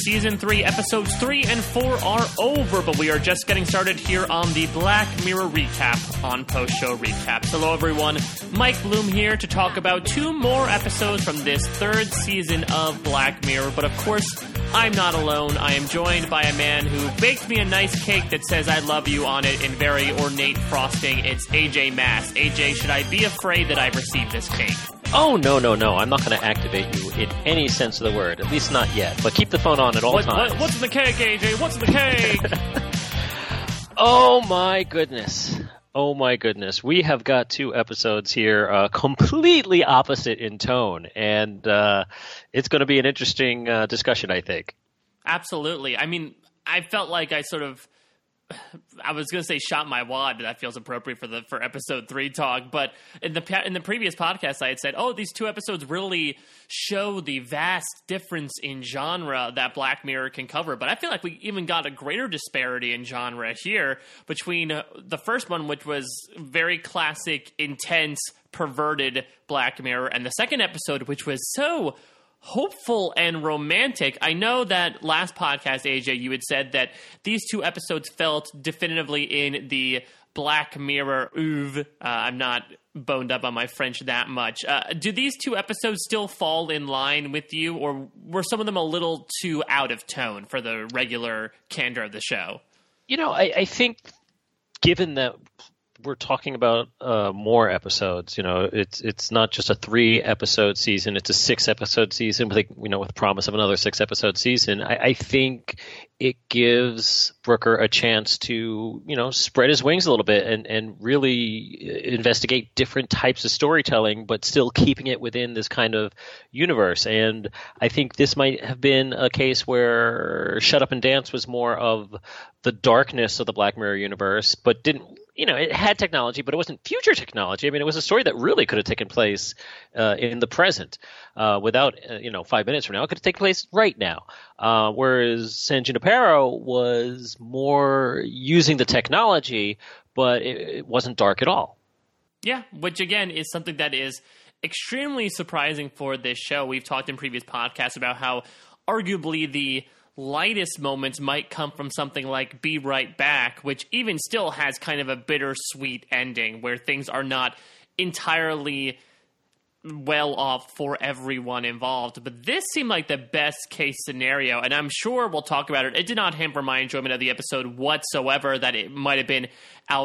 Season 3, Episodes 3 and 4 are over, but we are just getting started here on the Black Mirror recap on Post Show Recaps. Hello, everyone. Mike Bloom here to talk about 2 more episodes from this 3rd season of Black Mirror, but of course, I'm not alone. I am joined by a man who baked me a nice cake that says I love you on it in very ornate frosting. It's AJ Mass. AJ, should I be afraid that I've received this cake? Oh, no. I'm not going to activate you in any sense of the word, at least not yet. But keep the phone on at all times. What's in the cake, AJ? What's in the cake? Oh, my goodness. We have got 2 episodes here completely opposite in tone, and it's going to be an interesting discussion, I think. Absolutely. I mean, I felt like I was going to say shot my wad, but that feels appropriate for episode 3 talk. But in the previous podcast, I had said, these 2 episodes really show the vast difference in genre that Black Mirror can cover. But I feel like we even got a greater disparity in genre here between the first one, which was very classic, intense, perverted Black Mirror, and the second episode, which was so hopeful and romantic. I know that last podcast, AJ, you had said that these 2 episodes felt definitively in the Black Mirror oeuvre. I'm not boned up on my French that much. Do these 2 episodes still fall in line with you, or were some of them a little too out of tone for the regular candor of the show? You know, I think given that we're talking about more episodes. You know, it's not just a 3-episode season; it's a 6-episode season with the promise of another 6-episode season. I think it gives Brooker a chance to spread his wings a little bit and really investigate different types of storytelling, but still keeping it within this kind of universe. And I think this might have been a case where Shut Up and Dance was more of the darkness of the Black Mirror universe, but didn't. It had technology, but it wasn't future technology. I mean, it was a story that really could have taken place in the present without, 5 minutes from now. It could have taken place right now. Whereas San Junipero was more using the technology, but it wasn't dark at all. Yeah, which again is something that is extremely surprising for this show. We've talked in previous podcasts about how arguably the lightest moments might come from something like Be Right Back, which even still has kind of a bittersweet ending where things are not entirely well off for everyone involved. But this seemed like the best case scenario, and I'm sure we'll talk about it. It did not hamper my enjoyment of the episode whatsoever, that it might have been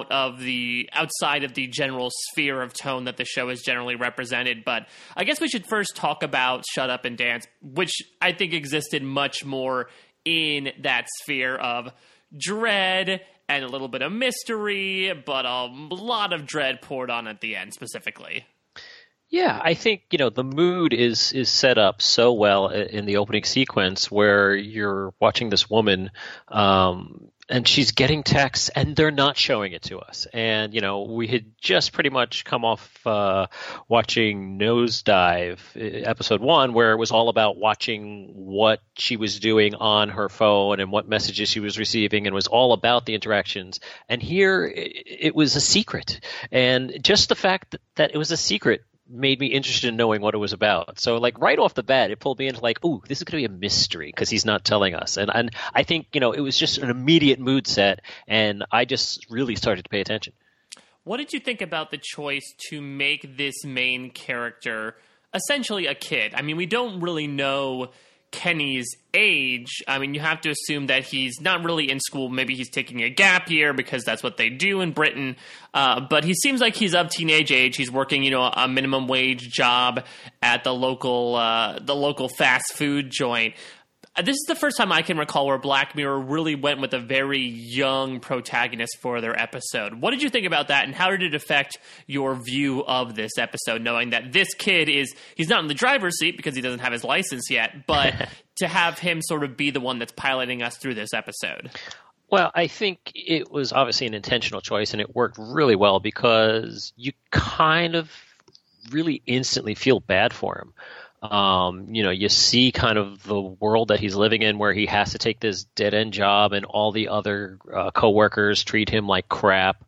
outside of the general sphere of tone that the show is generally represented. But I guess we should first talk about Shut Up and Dance, which I think existed much more in that sphere of dread and a little bit of mystery, but a lot of dread poured on at the end specifically. Yeah, I think, the mood is set up so well in the opening sequence where you're watching this woman and she's getting texts and they're not showing it to us. And, we had just pretty much come off watching Nosedive, episode 1, where it was all about watching what she was doing on her phone and what messages she was receiving, and was all about the interactions. And here it was a secret. And just the fact that it was a secret made me interested in knowing what it was about. So right off the bat, it pulled me into ooh, this is going to be a mystery because he's not telling us. And I think, it was just an immediate mood set, and I just really started to pay attention. What did you think about the choice to make this main character essentially a kid? I mean, we don't really know Kenny's age. I mean, you have to assume that he's not really in school. Maybe he's taking a gap year because that's what they do in Britain. But he seems like he's of teenage age. He's working, a minimum wage job at the local fast food joint. This is the first time I can recall where Black Mirror really went with a very young protagonist for their episode. What did you think about that, and how did it affect your view of this episode, knowing that this kid he's not in the driver's seat because he doesn't have his license yet, but to have him sort of be the one that's piloting us through this episode? Well, I think it was obviously an intentional choice, and it worked really well because you kind of really instantly feel bad for him. You see kind of the world that he's living in, where he has to take this dead end job, and all the other coworkers treat him like crap.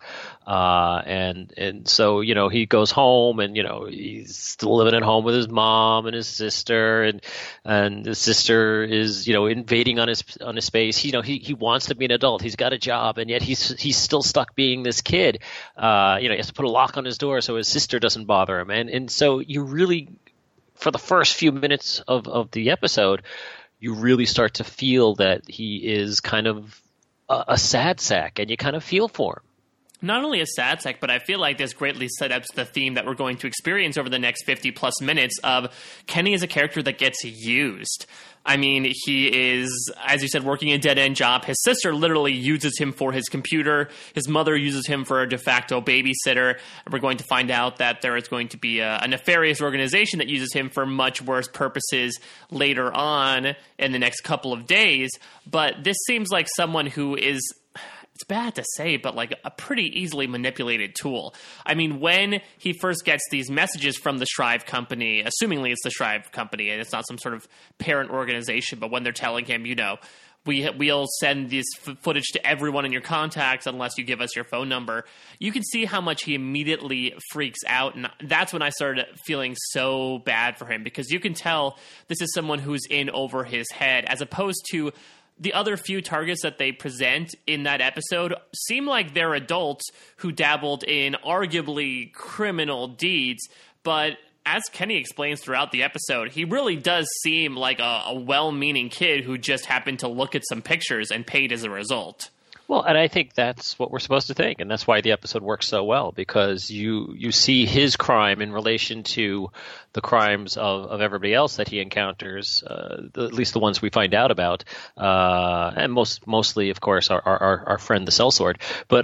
And so he goes home, and he's still living at home with his mom and his sister, and the sister is invading on his space. He wants to be an adult. He's got a job, and yet he's still stuck being this kid. He has to put a lock on his door so his sister doesn't bother him, and so you really, for the first few minutes of the episode, you really start to feel that he is kind of a sad sack, and you kind of feel for him. Not only a sad sack, but I feel like this greatly set up the theme that we're going to experience over the next 50-plus minutes of Kenny as a character that gets used. I mean, he is, as you said, working a dead-end job. His sister literally uses him for his computer. His mother uses him for a de facto babysitter. And we're going to find out that there is going to be a nefarious organization that uses him for much worse purposes later on in the next couple of days. But this seems like someone who is, it's bad to say, but like a pretty easily manipulated tool. I mean, when he first gets these messages from the Shrive Company, assumingly it's the Shrive Company and it's not some sort of parent organization, but when they're telling him, we'll send this footage to everyone in your contacts unless you give us your phone number, you can see how much he immediately freaks out. And that's when I started feeling so bad for him, because you can tell this is someone who's in over his head, as opposed to the other few targets that they present in that episode seem like they're adults who dabbled in arguably criminal deeds. But as Kenny explains throughout the episode, he really does seem like a well-meaning kid who just happened to look at some pictures and paid as a result. Well, and I think that's what we're supposed to think, and that's why the episode works so well, because you see his crime in relation to the crimes of everybody else that he encounters, at least the ones we find out about, and mostly, of course, our friend the sellsword. But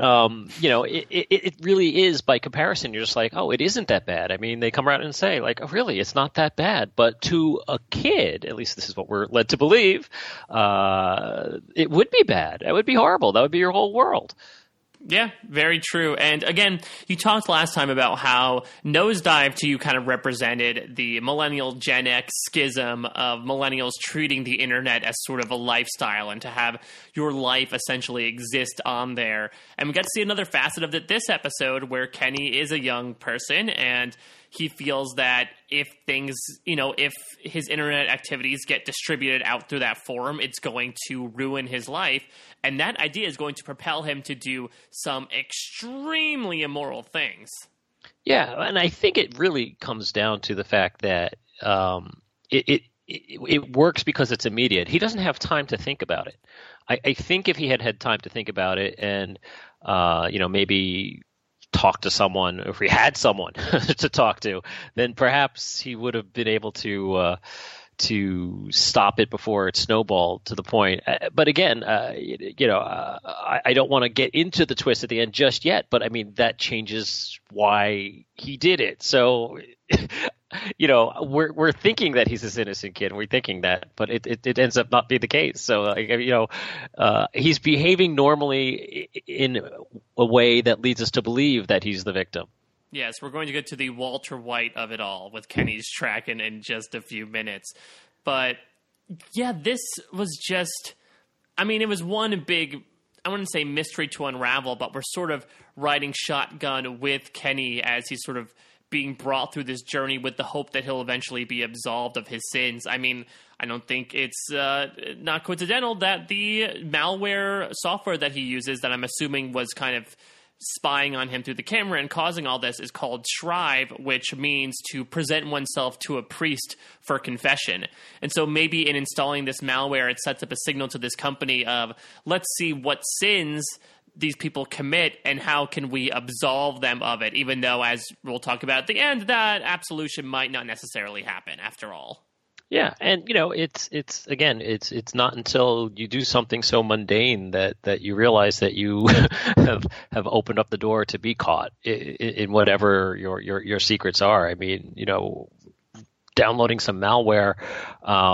it really is, by comparison, you're just like, oh, it isn't that bad. I mean, they come around and say, like, oh, really, it's not that bad. But to a kid, at least this is what we're led to believe, it would be bad. It would be horrible. That would be your whole world. Yeah, very true. And again, you talked last time about how Nosedive to you kind of represented the millennial Gen X schism of millennials treating the internet as sort of a lifestyle and to have your life essentially exist on there. And we got to see another facet of it this episode, where Kenny is a young person and he feels that if things, if his internet activities get distributed out through that forum, it's going to ruin his life. And that idea is going to propel him to do some extremely immoral things. Yeah, and I think it really comes down to the fact that it works because it's immediate. He doesn't have time to think about it. I think if he had time to think about it and, maybe talk to someone, or if he had someone to talk to, then perhaps he would have been able to stop it before it snowballed to the point. But again, I don't want to get into the twist at the end just yet, but I mean, that changes why he did it. So, we're thinking that he's this innocent kid, and we're thinking that, but it ends up not being the case. So, he's behaving normally in a way that leads us to believe that he's the victim. Yes, we're going to get to the Walter White of it all with Kenny's track in just a few minutes. But, yeah, this was just, it was one big, I wouldn't say mystery to unravel, but we're sort of riding shotgun with Kenny as he's sort of being brought through this journey with the hope that he'll eventually be absolved of his sins. I don't think it's not coincidental that the malware software that he uses, that I'm assuming was kind of spying on him through the camera and causing all this, is called Shrive, which means to present oneself to a priest for confession. And so maybe in installing this malware, it sets up a signal to this company of, let's see what sins these people commit and how can we absolve them of it, even though, as we'll talk about at the end, that absolution might not necessarily happen after all. Yeah, and it's not until you do something so mundane that you realize that you have opened up the door to be caught in whatever your secrets are. I mean, downloading some malware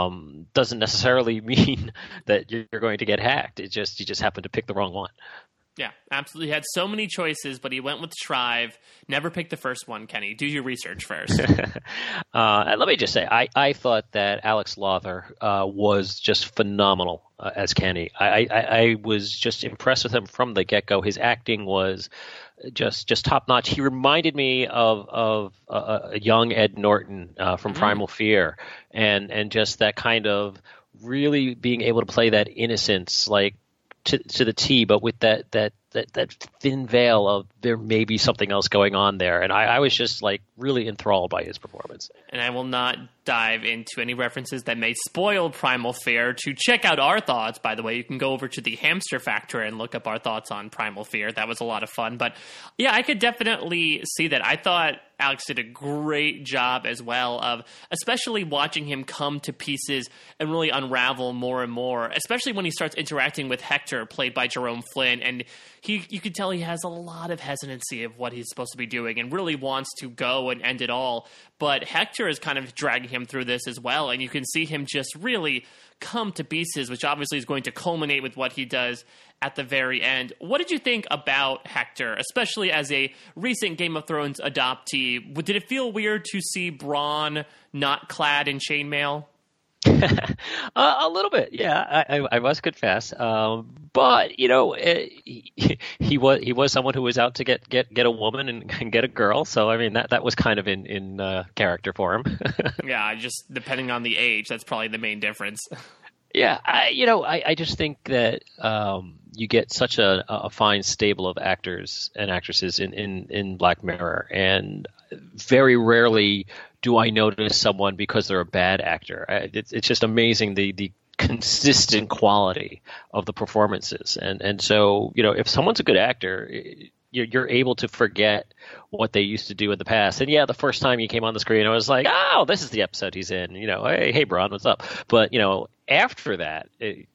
doesn't necessarily mean that you're going to get hacked. You just happen to pick the wrong one. Yeah, absolutely. He had so many choices, but he went with Shrive. Never picked the first one, Kenny. Do your research first. Let me just say, I thought that Alex Lawther was just phenomenal as Kenny. I was just impressed with him from the get-go. His acting was just top-notch. He reminded me of a young Ed Norton from Primal Fear, and just that kind of really being able to play that innocence, like, to the T, but with that thin veil of there may be something else going on there. And I was just like really enthralled by his performance. And I will not dive into any references that may spoil Primal Fear. To check out our thoughts, by the way, you can go over to the Hamster Factory and look up our thoughts on Primal Fear. That was a lot of fun. But yeah, I could definitely see that. I thought Alex did a great job as well of especially watching him come to pieces and really unravel more and more, especially when he starts interacting with Hector, played by Jerome Flynn. And you could tell he has a lot of hesitancy of what he's supposed to be doing and really wants to go and end it all. But Hector is kind of dragging him through this as well, and you can see him just really come to pieces, which obviously is going to culminate with what he does at the very end. What did you think about Hector, especially as a recent Game of Thrones adoptee? Did it feel weird to see Bronn not clad in chainmail? A little bit, yeah. I must confess, but you know, he was someone who was out to get a woman and get a girl. So I mean, that was kind of in character for him. Yeah, just depending on the age, that's probably the main difference. Yeah, I just think that you get such a fine stable of actors and actresses in Black Mirror, and very rarely do I notice someone because they're a bad actor. It's just amazing the consistent quality of the performances, and so you know, if someone's a good actor, you're able to forget what they used to do in the past. And yeah, the first time he came on the screen, I was like, oh, this is the episode he's in. You know, hey Bronn, what's up? But you know, after that,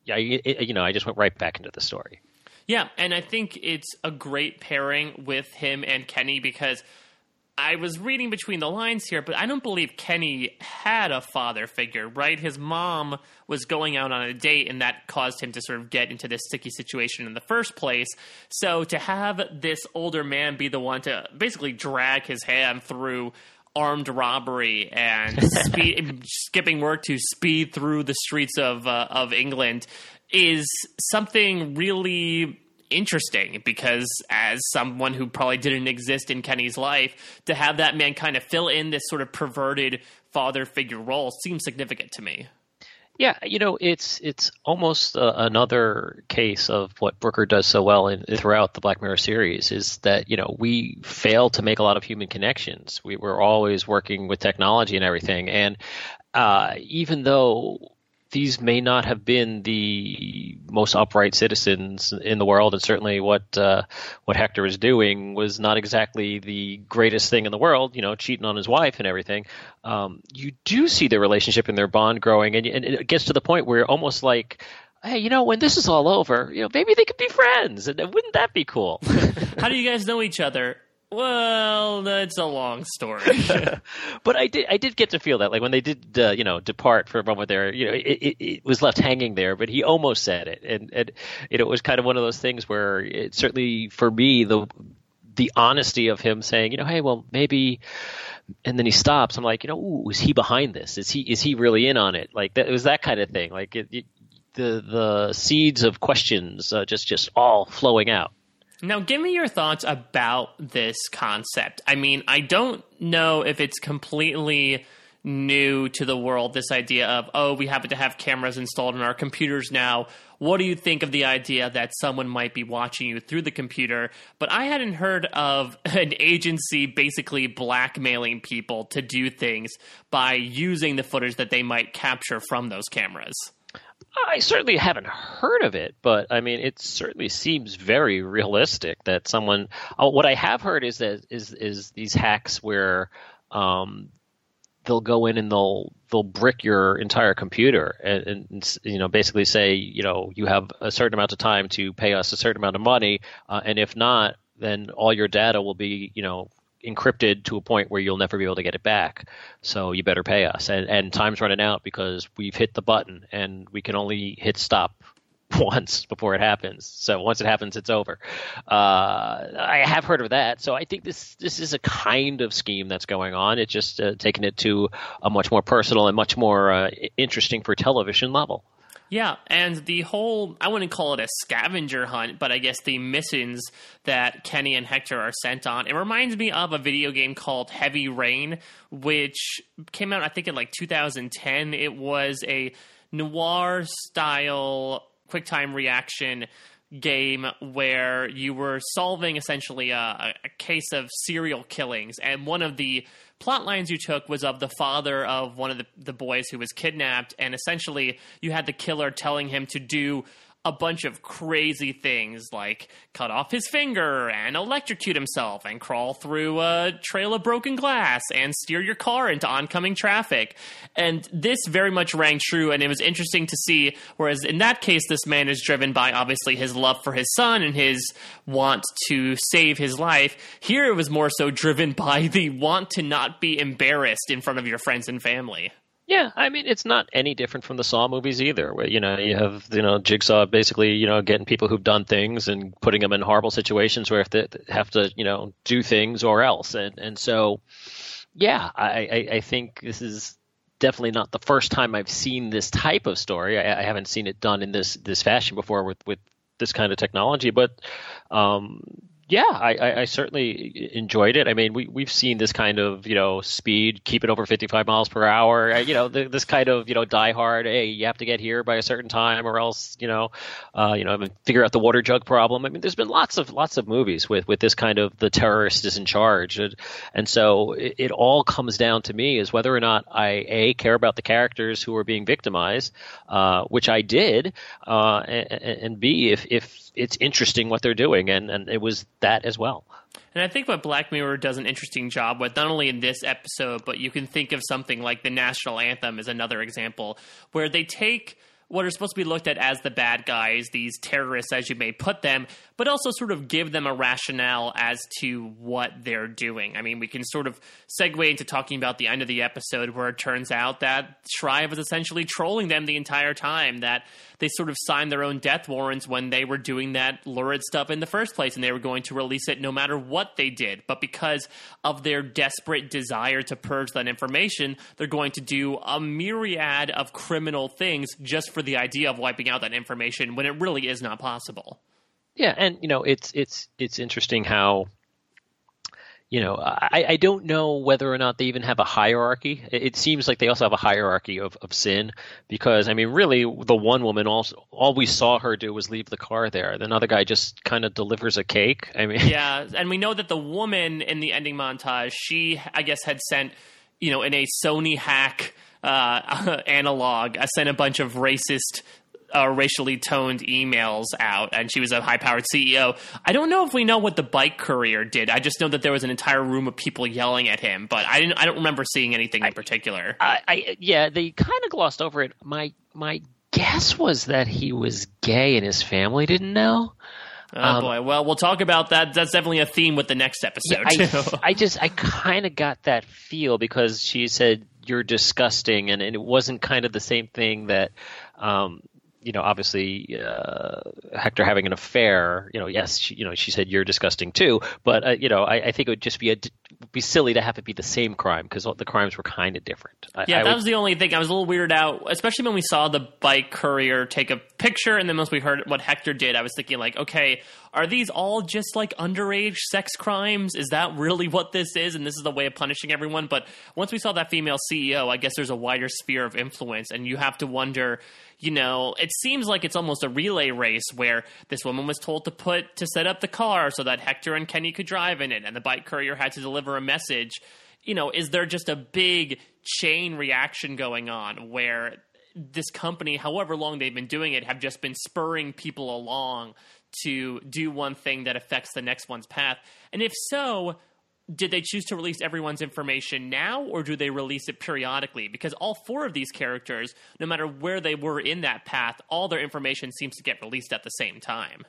I just went right back into the story. Yeah, and I think it's a great pairing with him and Kenny, because I was reading between the lines here, but I don't believe Kenny had a father figure, right? His mom was going out on a date, and that caused him to sort of get into this sticky situation in the first place. So to have this older man be the one to basically drag his hand through armed robbery and skipping work to speed through the streets of England is something really interesting, because as someone who probably didn't exist in Kenny's life, to have that man kind of fill in this sort of perverted father figure role seems significant to me. Yeah, you know, it's almost another case of what Brooker does so well throughout the Black Mirror series, is that, you know, we fail to make a lot of human connections. We're always working with technology and everything, and even though these may not have been the most upright citizens in the world, and certainly what Hector was doing was not exactly the greatest thing in the world, you know, cheating on his wife and everything. You do see their relationship and their bond growing, and it gets to the point where almost like, hey, you know, when this is all over, you know, maybe they could be friends, and wouldn't that be cool? How do you guys know each other? Well, that's a long story. But I did get to feel that, like when they did, depart for a moment there, you know, it was left hanging there, but he almost said it, and it was kind of one of those things where it certainly for me the honesty of him saying, you know, hey, well maybe, and then he stops. I'm like, you know, ooh, is he behind this? Is he really in on it? Like that, it was that kind of thing. Like the seeds of questions just all flowing out. Now, give me your thoughts about this concept. I mean, I don't know if it's completely new to the world, this idea of, oh, we happen to have cameras installed in our computers now. What do you think of the idea that someone might be watching you through the computer? But I hadn't heard of an agency basically blackmailing people to do things by using the footage that they might capture from those cameras. I certainly haven't heard of it, but I mean, it certainly seems very realistic that someone. What I have heard is that is these hacks where they'll go in and they'll brick your entire computer and you know, basically say, you know, you have a certain amount of time to pay us a certain amount of money, and if not, then all your data will be, you know, encrypted to a point where you'll never be able to get it back. So you better pay us. And time's running out because we've hit the button and we can only hit stop once before it happens. So once it happens, it's over. I have heard of that. So I think this is a kind of scheme that's going on. It's just taking it to a much more personal and much more interesting for television level. Yeah, and the whole, I wouldn't call it a scavenger hunt, but I guess the missions that Kenny and Hector are sent on, it reminds me of a video game called Heavy Rain, which came out, I think, in like 2010. It was a noir-style quick-time reaction game where you were solving essentially a case of serial killings, and one of the plot lines you took was of the father of one of the boys who was kidnapped, and essentially you had the killer telling him to do a bunch of crazy things like cut off his finger and electrocute himself and crawl through a trail of broken glass and steer your car into oncoming traffic. And this very much rang true, and it was interesting to see, whereas in that case, this man is driven by obviously his love for his son and his want to save his life. Here it was more so driven by the want to not be embarrassed in front of your friends and family. Yeah, I mean, it's not any different from the Saw movies either, where, you have, Jigsaw basically, getting people who've done things and putting them in horrible situations where they have to, do things or else. And so, yeah, I think this is definitely not the first time I've seen this type of story. I haven't seen it done in this fashion before with this kind of technology, but, yeah, I certainly enjoyed it. I mean, we've seen this kind of, speed, keep it over 55 miles per hour, this kind of, die hard, hey, you have to get here by a certain time or else, figure out the water jug problem. I mean, there's been lots of movies with this kind of the terrorist is in charge. And so it all comes down to me is whether or not I care about the characters who are being victimized, which I did, and B, if it's interesting what they're doing, and it was that as well. And I think what Black Mirror does an interesting job with, not only in this episode, but you can think of something like the national anthem as another example, where they take what are supposed to be looked at as the bad guys, these terrorists as you may put them, but also sort of give them a rationale as to what they're doing. I mean, we can sort of segue into talking about the end of the episode where it turns out that Shrive was essentially trolling them the entire time, that they sort of signed their own death warrants when they were doing that lurid stuff in the first place, and they were going to release it no matter what they did. But because of their desperate desire to purge that information, they're going to do a myriad of criminal things just for the idea of wiping out that information when it really is not possible. Yeah, and it's interesting how I don't know whether or not they even have a hierarchy. It seems like they also have a hierarchy of sin because, I mean, really, the one woman, all we saw her do was leave the car there. Another guy just kind of delivers a cake. I mean, yeah, and we know that the woman in the ending montage, she, I guess, had sent, in a Sony hack analog, sent a bunch of racist racially toned emails out, and she was a high-powered CEO. I don't know if we know what the bike courier did. I just know that there was an entire room of people yelling at him, but I don't remember seeing anything in particular. Yeah, they kind of glossed over it. My guess was that he was gay and his family didn't know. Oh boy. Well, we'll talk about that. That's definitely a theme with the next episode. Yeah, I kind of got that feel because she said you're disgusting, and it wasn't kind of the same thing that. Obviously, Hector having an affair, yes, she said you're disgusting too, but, I think it would just be silly to have it be the same crime because the crimes were kind of different. That was the only thing. I was a little weirded out, especially when we saw the bike courier take a picture and then once we heard what Hector did, I was thinking like, okay, are these all just like underage sex crimes? Is that really what this is? And this is the way of punishing everyone? But once we saw that female CEO, I guess there's a wider sphere of influence, and you have to wonder, it seems like it's almost a relay race where this woman was told to set up the car so that Hector and Kenny could drive in it, and the bike courier had to deliver a message. Is there just a big chain reaction going on where this company, however long they've been doing it, have just been spurring people along to do one thing that affects the next one's path? And if so, did they choose to release everyone's information now, or do they release it periodically? Because all four of these characters, no matter where they were in that path, all their information seems to get released at the same time.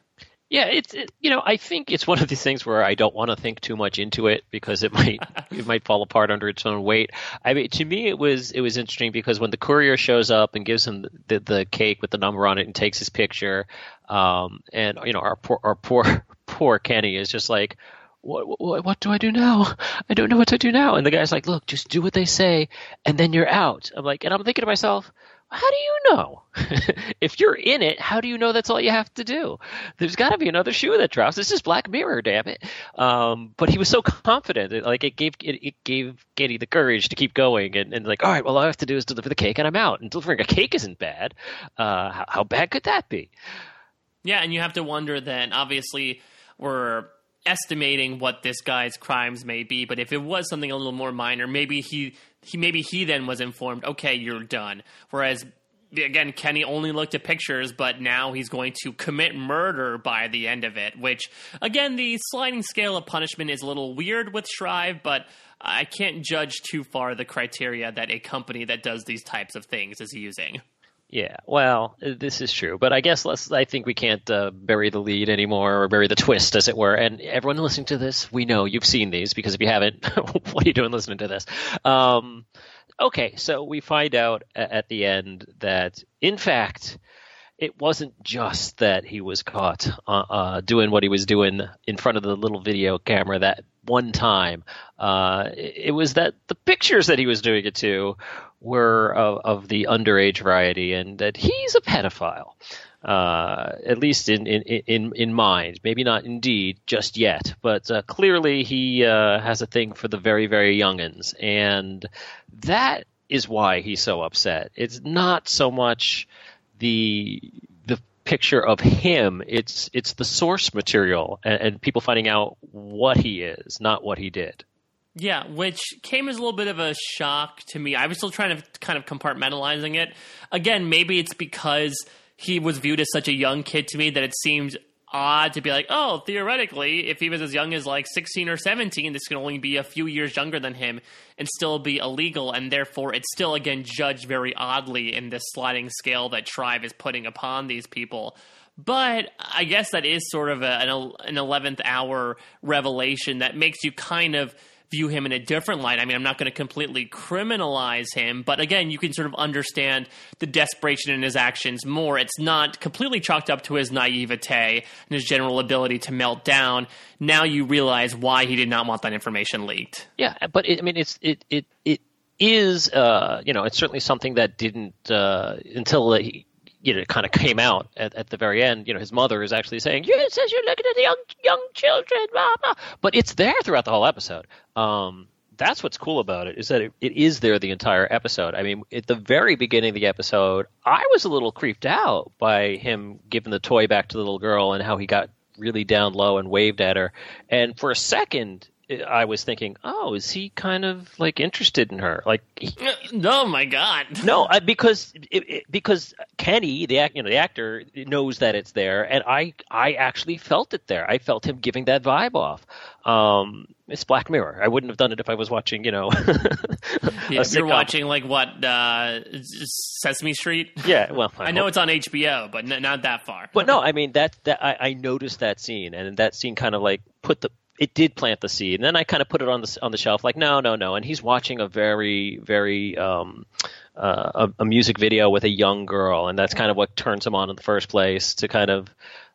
Yeah, I think it's one of these things where I don't want to think too much into it because it might fall apart under its own weight. I mean, to me, it was interesting because when the courier shows up and gives him the cake with the number on it and takes his picture, and our poor Kenny is just like, what do I do now? I don't know what to do now. And the guy's like, look, just do what they say, and then you're out. I'm thinking to myself, how do you know? If you're in it, how do you know that's all you have to do? There's got to be another shoe that drops. This is Black Mirror, damn it. But he was so confident. It gave Getty the courage to keep going and like, all right, well, all I have to do is deliver the cake and I'm out. And delivering a cake isn't bad. How bad could that be? Yeah, and you have to wonder then, obviously, we're estimating what this guy's crimes may be, but if it was something a little more minor, maybe he then was informed, okay, you're done. Whereas, again, Kenny only looked at pictures, but now he's going to commit murder by the end of it, which, again, the sliding scale of punishment is a little weird with Shrive, but I can't judge too far the criteria that a company that does these types of things is using. Yeah, well, this is true, but I guess I think we can't bury the lead anymore or bury the twist, as it were. And everyone listening to this, we know you've seen these because if you haven't, what are you doing listening to this? Okay, so we find out at the end that, in fact, it wasn't just that he was caught doing what he was doing in front of the little video camera that one time. It was that the pictures that he was doing it to were of the underage variety, and that he's a pedophile, at least in mind. Maybe not in deed just yet, but clearly he has a thing for the very, very youngins, and that is why he's so upset. It's not so much the picture of him, it's the source material and people finding out what he is, not what he did. Yeah, which came as a little bit of a shock to me. I was still trying to kind of compartmentalizing it. Again, maybe it's because he was viewed as such a young kid to me that it seemed odd to be like, oh, theoretically, if he was as young as like 16 or 17, this can only be a few years younger than him and still be illegal, and therefore it's still, again, judged very oddly in this sliding scale that Shrive is putting upon these people. But I guess that is sort of an 11th hour revelation that makes you kind of view him in a different light. I mean, I'm not going to completely criminalize him, but again, you can sort of understand the desperation in his actions more. It's not completely chalked up to his naivete and his general ability to melt down. Now you realize why he did not want that information leaked. Yeah, but it is it's certainly something that didn't until he, it kind of came out at the very end. His mother is actually saying, "It says you're looking at the young children, blah, blah." But it's there throughout the whole episode. That's what's cool about it, is that it is there the entire episode. I mean, at the very beginning of the episode, I was a little creeped out by him giving the toy back to the little girl and how he got really down low and waved at her. And for a second, I was thinking, oh, is he kind of like interested in her? Like, oh my God, no, because Kenny, the actor, knows that it's there, and I actually felt it there. I felt him giving that vibe off. It's Black Mirror. I wouldn't have done it if I was watching, Yeah, you're watching like what, Sesame Street? Yeah, well, I know it's on HBO, but not that far. But no, I mean that I noticed that scene, and that scene kind of like it did plant the seed, and then I kind of put it on the shelf, like no, and he's watching a very, very a music video with a young girl, and that's kind of what turns him on in the first place to kind of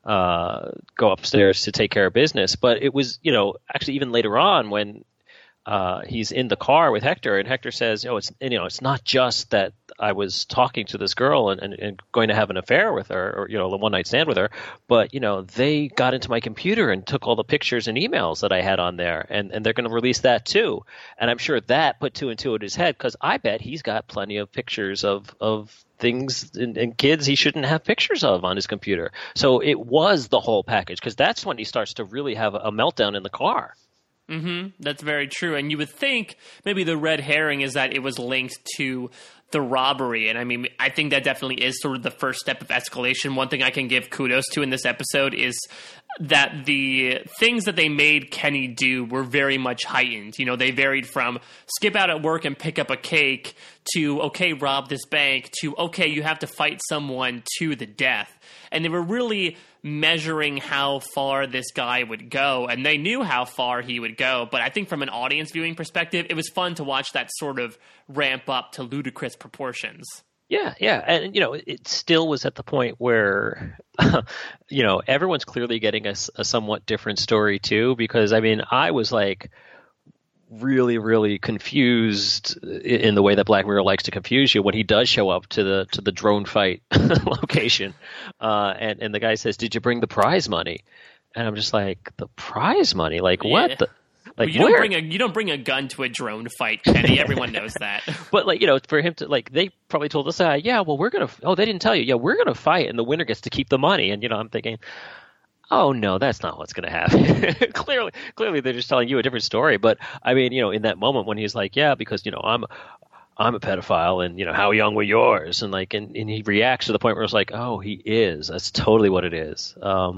go upstairs to take care of business. But it was, actually even later on when he's in the car with Hector, and Hector says, it's not just that I was talking to this girl and going to have an affair with her, or a one night stand with her, but they got into my computer and took all the pictures and emails that I had on there, and they're going to release that too. And I'm sure that put two and two in his head, because I bet he's got plenty of pictures of things and kids he shouldn't have pictures of on his computer. So it was the whole package, because that's when he starts to really have a meltdown in the car. Mm-hmm. That's very true. And you would think maybe the red herring is that it was linked to the robbery. And I mean, I think that definitely is sort of the first step of escalation. One thing I can give kudos to in this episode is that the things that they made Kenny do were very much heightened. They varied from skip out at work and pick up a cake to, okay, rob this bank, to, okay, you have to fight someone to the death. and they were really measuring how far this guy would go, and they knew how far he would go. But I think from an audience viewing perspective, it was fun to watch that sort of ramp up to ludicrous proportions. Yeah, and it still was at the point where, everyone's clearly getting a somewhat different story too. Because I was like really, really confused in the way that Black Mirror likes to confuse you when he does show up to the drone fight location, and the guy says, "Did you bring the prize money?" And I'm just like, "The prize money? Like what?" Yeah. The Like, well, you don't bring a gun to a drone fight, Kenny. Everyone knows that. But for him to they probably told us, yeah, well, we're gonna. Oh, they didn't tell you. Yeah, we're gonna fight, and the winner gets to keep the money. And I'm thinking, oh no, that's not what's gonna happen. Clearly, they're just telling you a different story. But in that moment when he's like, yeah, because I'm a pedophile, and how young were yours? And and he reacts to the point where it's like, oh, he is. That's totally what it is.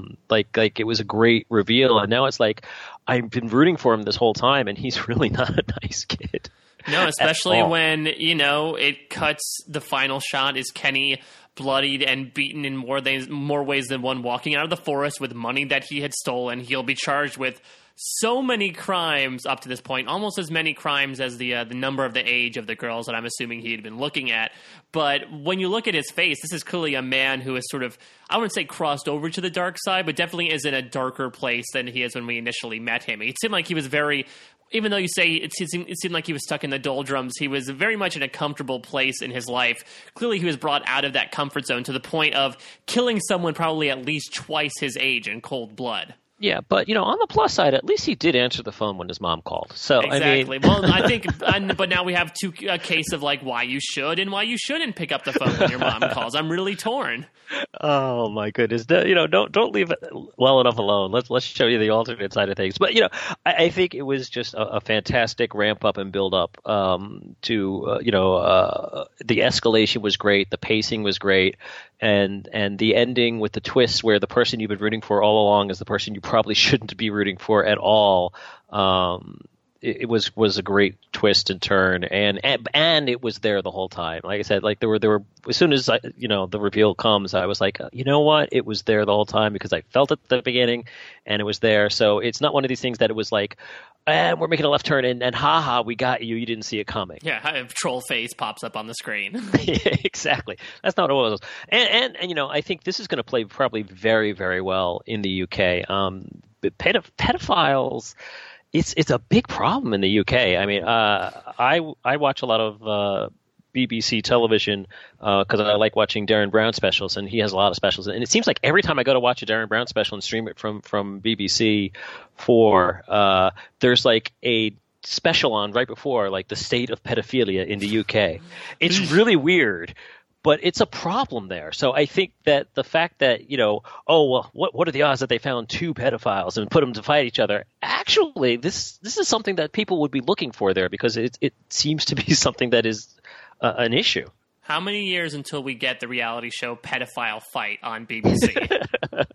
It was a great reveal, and now it's like I've been rooting for him this whole time, and he's really not a nice kid. No, especially when it cuts. The final shot is Kenny bloodied and beaten in more ways than one, walking out of the forest with money that he had stolen. He'll be charged with so many crimes up to this point, almost as many crimes as the number of the age of the girls that I'm assuming he had been looking at. But when you look at his face, this is clearly a man who is sort of, I wouldn't say crossed over to the dark side, but definitely is in a darker place than he is when we initially met him. It seemed like he was very, even though you say it seemed like he was stuck in the doldrums, he was very much in a comfortable place in his life. Clearly he was brought out of that comfort zone to the point of killing someone probably at least twice his age in cold blood. Yeah, but on the plus side, at least he did answer the phone when his mom called. So exactly. Well, I think, but now we have a case of why you should and why you shouldn't pick up the phone when your mom calls. I'm really torn. Oh my goodness! Don't leave it well enough alone. Let's show you the alternate side of things. But I think it was just a fantastic ramp up and build up to the escalation was great, the pacing was great, and the ending with the twist where the person you've been rooting for all along is the person you probably shouldn't be rooting for at all. It was a great twist and turn, and it was there the whole time. Like I said, there were as soon as the reveal comes, I was like, you know what, it was there the whole time because I felt it at the beginning, and it was there. So it's not one of these things that it was like, we're making a left turn, and haha, we got you. You didn't see it coming. Yeah, a troll face pops up on the screen. Yeah, exactly. That's not what it was. And I think this is going to play probably very, very well in the UK. But pedophiles. It's a big problem in the UK. I watch a lot of BBC television because I like watching Darren Brown specials, and he has a lot of specials. And it seems like every time I go to watch a Darren Brown special and stream it from BBC 4, there's a special on right before, the state of pedophilia in the UK. It's really weird. But it's a problem there. So I think that the fact that, what are the odds that they found two pedophiles and put them to fight each other? Actually, this is something that people would be looking for there because it seems to be something that is an issue. How many years until we get the reality show Pedophile Fight on BBC?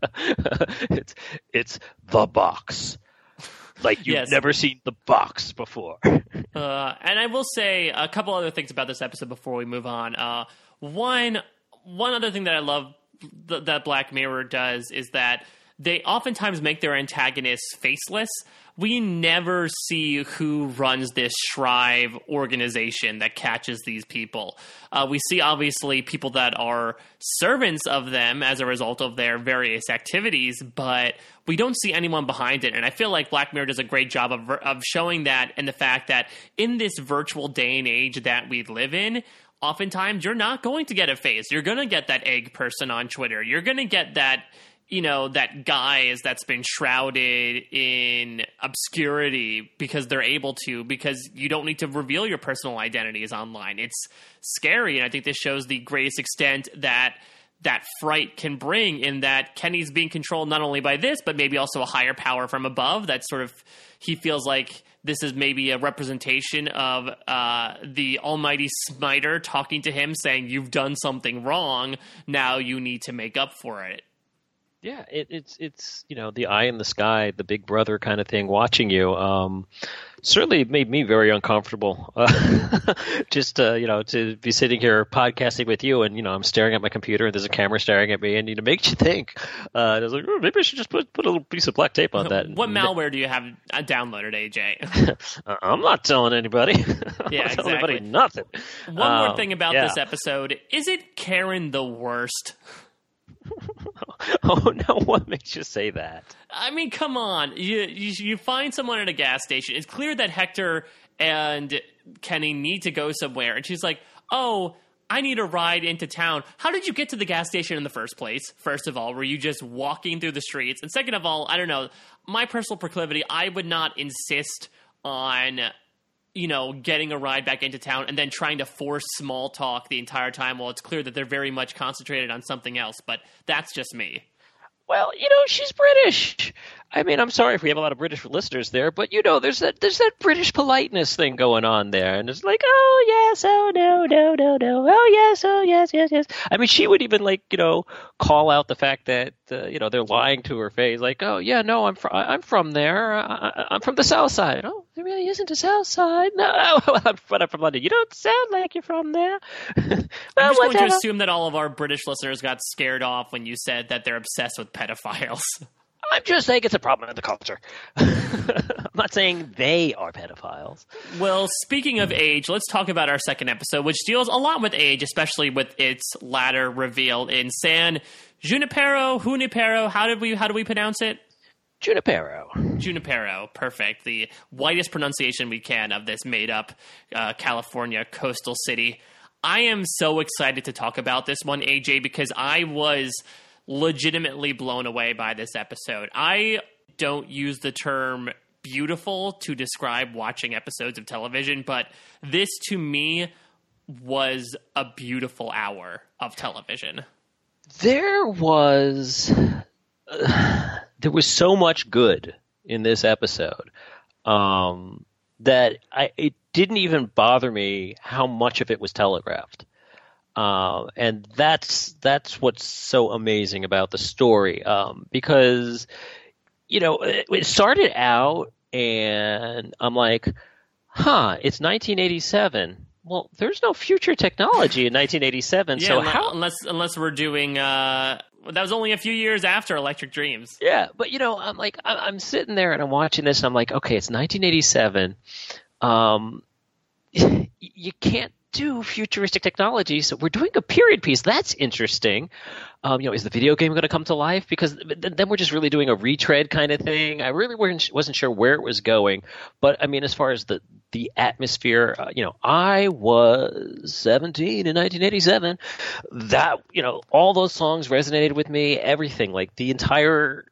It's The Box. Like you've never seen The Box before. And I will say a couple other things about this episode before we move on. One other thing that I love that Black Mirror does is that they oftentimes make their antagonists faceless. We never see who runs this Shrive organization that catches these people. We see, obviously, people that are servants of them as a result of their various activities, but we don't see anyone behind it. And I feel like Black Mirror does a great job of showing that, and the fact that in this virtual day and age that we live in, oftentimes you're not going to get a face. You're going to get that egg person on Twitter. You're going to get that, that guise that's been shrouded in obscurity because they're able to, because you don't need to reveal your personal identities online. It's scary, and I think this shows the greatest extent that fright can bring, in that Kenny's being controlled not only by this, but maybe also a higher power from above. That sort of, he feels like this is maybe a representation of the almighty Smiter talking to him, saying, you've done something wrong, now you need to make up for it. Yeah, it's the eye in the sky, the big brother kind of thing watching you. Certainly made me very uncomfortable. Just to be sitting here podcasting with you, and I'm staring at my computer, and there's a camera staring at me, and it makes you think. I was like, maybe I should just put a little piece of black tape on that. What malware do you have downloaded, AJ? I'm not telling anybody. Yeah, I'm not telling exactly. anybody nothing. One more thing about this episode: is it Karen the worst? Oh no! What makes you say that? I mean, come on. You find someone at a gas station. It's clear that Hector and Kenny need to go somewhere. And she's like, oh, I need a ride into town. How did you get to the gas station in the first place? First of all, were you just walking through the streets? And second of all, I don't know. My personal proclivity, I would not insist on getting a ride back into town and then trying to force small talk the entire time while it's clear that they're very much concentrated on something else. But that's just me. Well, she's British. I mean, I'm sorry if we have a lot of British listeners there, but there's that British politeness thing going on there, and it's like, oh yes, oh no, no, no, no, oh yes, oh yes, yes, yes. I mean, she would even call out the fact that they're lying to her face, like, oh yeah, no, I'm from there, I'm from the South Side. Oh, there really isn't a South Side. No, I'm from London. You don't sound like you're from there. I'm just going to assume that all of our British listeners got scared off when you said that they're obsessed with pedophiles. I'm just saying it's a problem in the culture. I'm not saying they are pedophiles. Well, speaking of age, let's talk about our second episode, which deals a lot with age, especially with its latter reveal in San Junipero. How do we pronounce it? Junipero, perfect. The whitest pronunciation we can of this made-up California coastal city. I am so excited to talk about this one, AJ, because I was legitimately blown away by this episode. I don't use the term beautiful to describe watching episodes of television, but this to me was a beautiful hour of television. There was so much good in this episode that it didn't even bother me how much of it was telegraphed. And that's what's so amazing about the story, because it started out and I'm like, it's 1987. Well, there's no future technology in 1987. Yeah, so unless we're doing that was only a few years after Electric Dreams. Yeah, but I'm like, I'm sitting there and I'm watching this and I'm like, okay, it's 1987. You can't do futuristic technology, so we're doing a period piece. That's interesting. Is the video game going to come to life? Because then we're just really doing a retread kind of thing. I really wasn't sure where it was going. But I mean, as far as the atmosphere, I was 17 in 1987. That all those songs resonated with me. Everything, like the entire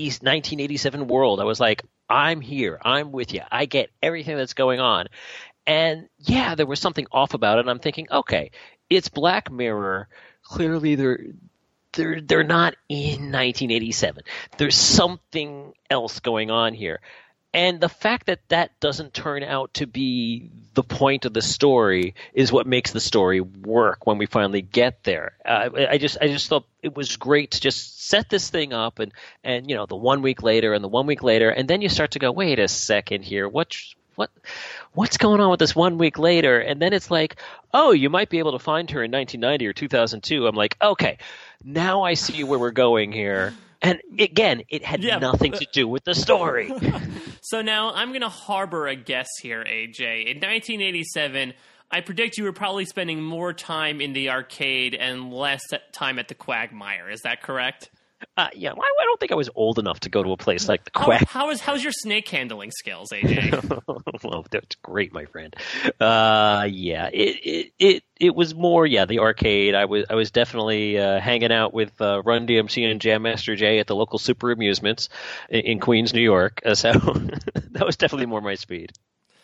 1987 world. I was like, I'm here. I'm with you. I get everything that's going on. And yeah, there was something off about it. And I'm thinking, okay, it's Black Mirror. Clearly, they're not in 1987. There's something else going on here. And the fact that doesn't turn out to be the point of the story is what makes the story work when we finally get there. I just thought it was great to just set this thing up and the 1 week later and the 1 week later, and then you start to go, wait a second here, what's going on with this 1 week later? And then it's like, oh, you might be able to find her in 1990 or 2002. I'm like, okay, now I see where we're going here. And again, it had nothing to do with the story. So now I'm going to harbor a guess here, AJ. In 1987, I predict you were probably spending more time in the arcade and less time at the Quagmire. Is that correct? Yeah, I don't think I was old enough to go to a place like the Quack. How's your snake handling skills, AJ? Well, that's great, my friend. Yeah, it was more the arcade. I was definitely hanging out with Run DMC and Jam Master Jay at the local Super Amusements in Queens, New York. So that was definitely more my speed.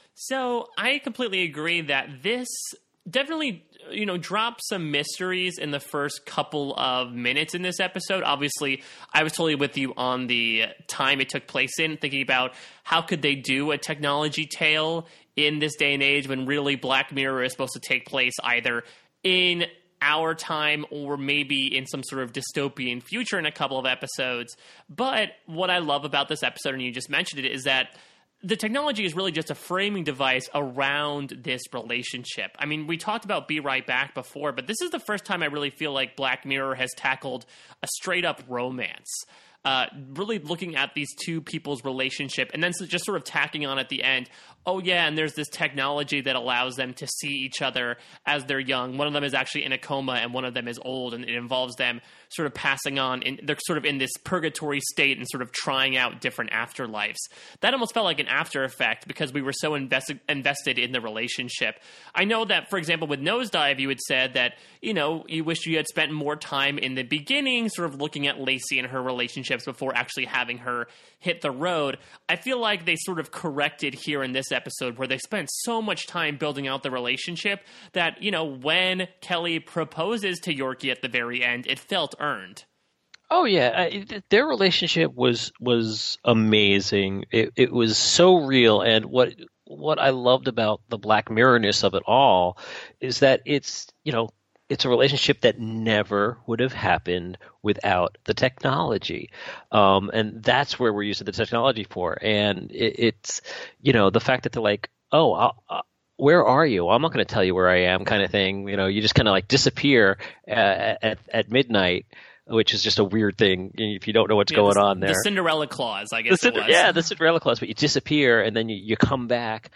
So I completely agree that this definitely drop some mysteries in the first couple of minutes in this episode. Obviously, I was totally with you on the time it took place in, thinking about how could they do a technology tale in this day and age when really Black Mirror is supposed to take place either in our time or maybe in some sort of dystopian future in a couple of episodes. But what I love about this episode, and you just mentioned it, is that the technology is really just a framing device around this relationship. I mean, we talked about Be Right Back before, but this is the first time I really feel like Black Mirror has tackled a straight-up romance. Really looking at these two people's relationship and then just sort of tacking on at the end, oh yeah, and there's this technology that allows them to see each other as they're young. One of them is actually in a coma and one of them is old, and it involves them sort of passing on. They're sort of in this purgatory state and sort of trying out different afterlives. That almost felt like an after effect because we were so invested in the relationship. I know that, for example, with Nosedive, you had said that, you know, you wish you had spent more time in the beginning sort of looking at Lacey and her relationships before actually having her hit the road. I feel like they sort of corrected here in this episode where they spent so much time building out the relationship that, you know, when Kelly proposes to Yorkie at the very end, it felt earned. Oh yeah, their relationship was amazing. It was so real, and what I loved about the Black Mirror-ness of it all is that it's, you know, it's a relationship that never would have happened without the technology. And that's where we're using the technology for. And it's, you know, the fact that they're like, oh, where are you? Well, I'm not going to tell you where I am, kind of thing. You know, you just kind of like disappear at midnight, which is just a weird thing if you don't know what's going on there. The Cinderella clause, I guess it was. Yeah, the Cinderella clause, but you disappear and then you come back,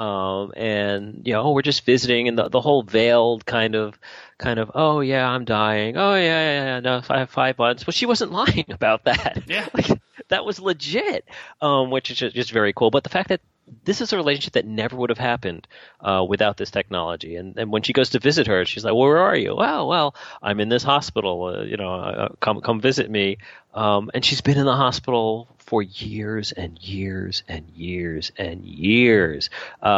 and, you know, oh, we're just visiting, and the whole veiled kind of, oh yeah, I'm dying. Oh yeah, no, I have 5 months. Well, she wasn't lying about that. Yeah. Like, that was legit, which is just very cool. But the fact that this is a relationship that never would have happened without this technology. And when she goes to visit her, she's like, well, where are you? Well, I'm in this hospital. You know, come visit me. And she's been in the hospital for years and years and years and years.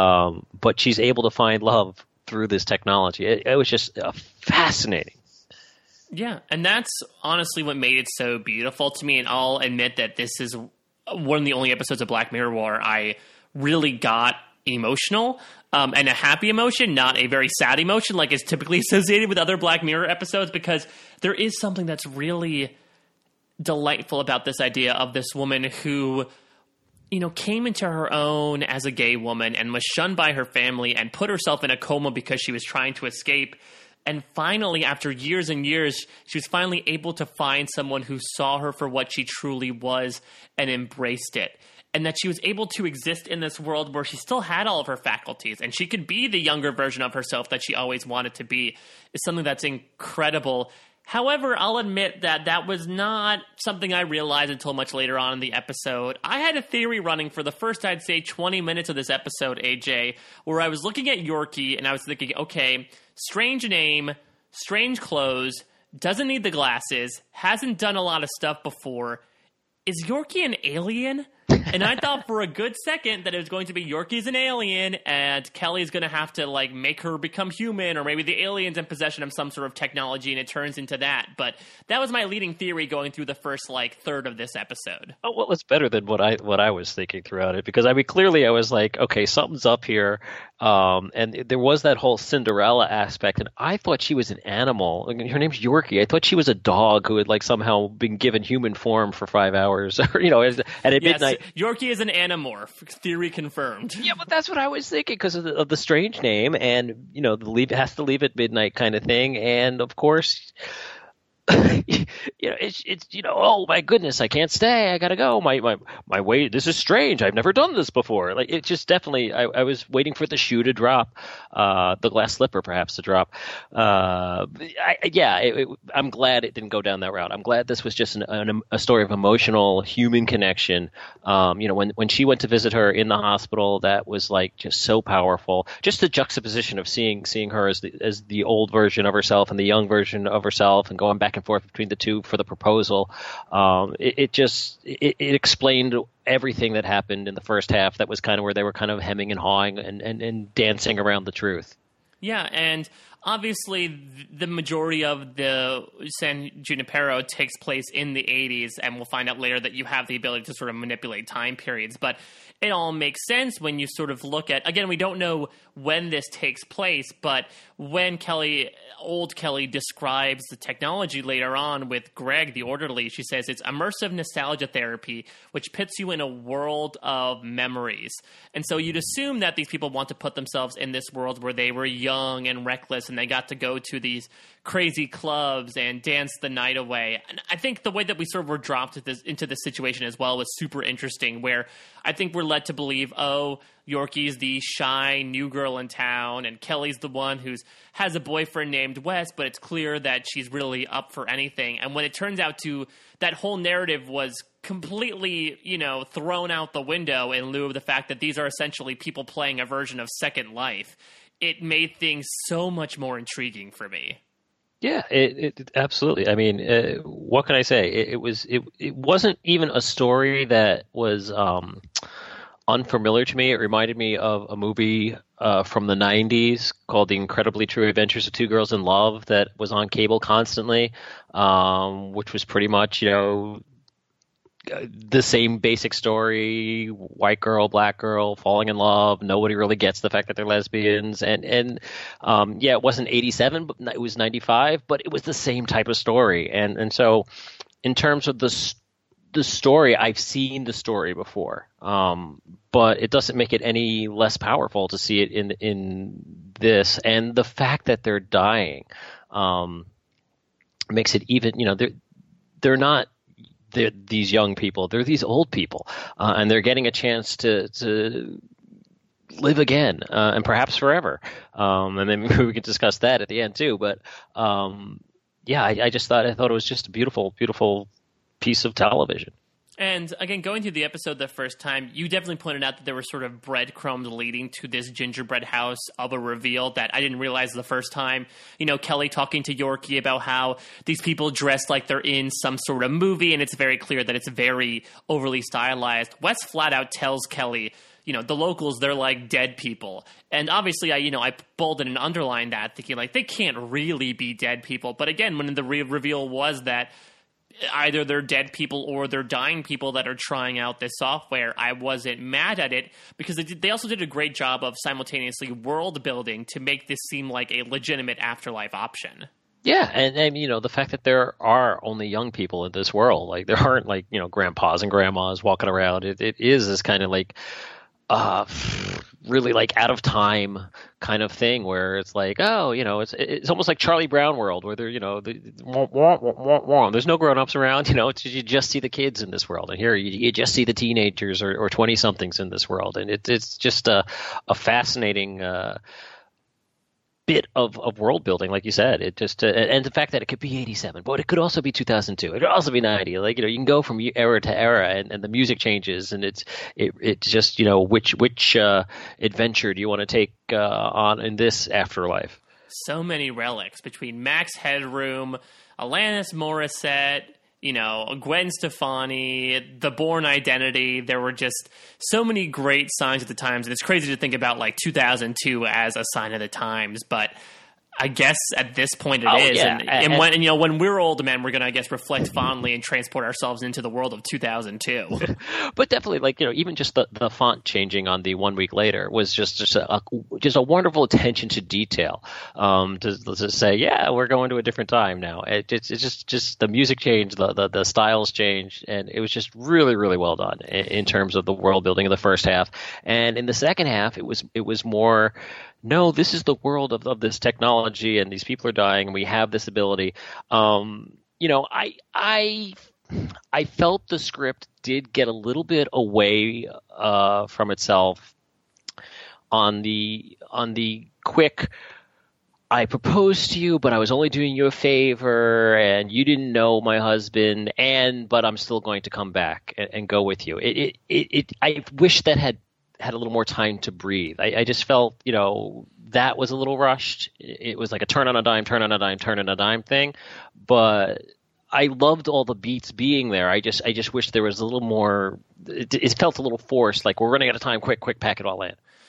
But she's able to find love through this technology. It was just fascinating. Yeah, and that's honestly what made it so beautiful to me. And I'll admit that this is one of the only episodes of Black Mirror where I really got emotional, and a happy emotion, not a very sad emotion like is typically associated with other Black Mirror episodes, because there is something that's really delightful about this idea of this woman who, you know, came into her own as a gay woman and was shunned by her family and put herself in a coma because she was trying to escape. And finally, after years and years, she was finally able to find someone who saw her for what she truly was and embraced it. And that she was able to exist in this world where she still had all of her faculties and she could be the younger version of herself that she always wanted to be, is something that's incredible. However, I'll admit that that was not something I realized until much later on in the episode. I had a theory running for the first, I'd say, 20 minutes of this episode, AJ, where I was looking at Yorkie and I was thinking, okay, strange name, strange clothes, doesn't need the glasses, hasn't done a lot of stuff before. Is Yorkie an alien? And I thought for a good second that it was going to be Yorkie's an alien and Kelly's going to have to, like, make her become human, or maybe the alien's in possession of some sort of technology and it turns into that. But that was my leading theory going through the first, like, third of this episode. Oh, well, it's better than what I was thinking throughout it, because I mean, clearly I was like, okay, something's up here. And there was that whole Cinderella aspect, and I thought she was an animal. Her name's Yorkie. I thought she was a dog who had, like, somehow been given human form for 5 hours, or, you know, and at midnight. Yorkie is an anamorph. Theory confirmed. Yeah, but that's what I was thinking because of the strange name, and, you know, has to leave at midnight kind of thing, and of course. You know, it's you know, oh my goodness, I can't stay, I gotta go. My way, this is strange. I've never done this before. Like, it just definitely. I was waiting for the shoe to drop, the glass slipper perhaps to drop. I'm glad it didn't go down that route. I'm glad this was just a story of emotional human connection. You know, when she went to visit her in the hospital, that was like just so powerful. Just the juxtaposition of seeing her as the old version of herself and the young version of herself, and going back and forth between the two for the proposal. It explained everything that happened in the first half. That was kind of where they were kind of hemming and hawing and dancing around the truth. Yeah, and obviously the majority of the San Junipero takes place in the 80s, and we'll find out later that you have the ability to sort of manipulate time periods. But it all makes sense when you sort of look at, again, we don't know when this takes place, but when old Kelly describes the technology later on with Greg, the orderly, she says it's immersive nostalgia therapy, which puts you in a world of memories. And so you'd assume that these people want to put themselves in this world where they were young and reckless and they got to go to these crazy clubs and dance the night away. And I think the way that we sort of were dropped into this situation as well was super interesting, where I think we're led to believe, oh, Yorkie's the shy new girl in town, and Kelly's the one who has a boyfriend named Wes, but it's clear that she's really up for anything. And when it turns out that whole narrative was completely, thrown out the window in lieu of the fact that these are essentially people playing a version of Second Life, it made things so much more intriguing for me. Yeah, it absolutely. I mean, what can I say? It wasn't even a story that was unfamiliar to me. It reminded me of a movie from the 90s called The Incredibly True Adventures of Two Girls in Love that was on cable constantly, which was pretty much, the same basic story: white girl, black girl, falling in love. Nobody really gets the fact that they're lesbians. And it wasn't 87, but it was 95, but it was the same type of story. And so in terms of the story, I've seen the story before, but it doesn't make it any less powerful to see it in this. And the fact that they're dying makes it even, they're not these young people, they're these old people, and they're getting a chance to live again, and perhaps forever. And then we can discuss that at the end too. But I thought it was just a beautiful, beautiful piece of television. And again, going through the episode the first time, you definitely pointed out that there were sort of breadcrumbs leading to this gingerbread house of a reveal that I didn't realize the first time. Kelly talking to Yorkie about how these people dress like they're in some sort of movie, and it's very clear that it's very overly stylized. Wes flat out tells Kelly, the locals, they're like dead people. And obviously, I bolded and underlined that, thinking like they can't really be dead people. But again, when the reveal was that either they're dead people or they're dying people that are trying out this software, I wasn't mad at it, because they also did a great job of simultaneously world building to make this seem like a legitimate afterlife option. Yeah, and the fact that there are only young people in this world, like there aren't like grandpas and grandmas walking around. It is this kind of like really like out of time kind of thing where it's like, oh, it's almost like Charlie Brown world where there's no grown-ups around, you just see the kids in this world, and here you just see the teenagers or 20-somethings in this world, and it's just a fascinating bit of world building, like you said. It just and the fact that it could be 87, but it could also be 2002. It could also be 90. Like you can go from era to era, and the music changes, and it's just which adventure do you want to take on in this afterlife? So many relics between Max Headroom, Alanis Morissette, Gwen Stefani, The Bourne Identity. There were just so many great signs of the times, and it's crazy to think about like 2002 as a sign of the times, but I guess at this point it is. Yeah. And when we're old men, we're going to, I guess, reflect fondly and transport ourselves into the world of 2002. But definitely, like, even just the font changing on the 1 week later was just a wonderful attention to detail. To say, yeah, we're going to a different time now. It's just the music changed, the styles changed, and it was just really, really well done in terms of the world building in the first half. And in the second half, it was more, no, this is the world of this technology, and these people are dying, and we have this ability. I felt the script did get a little bit away from itself on the quick, I proposed to you, but I was only doing you a favor, and you didn't know my husband, but I'm still going to come back and go with you. I wish that had a little more time to breathe. I just felt, that was a little rushed. It was like a turn on a dime, turn on a dime, turn on a dime thing. But I loved all the beats being there. I just wish there was a little more. It felt a little forced, like we're running out of time. Quick, pack it all in.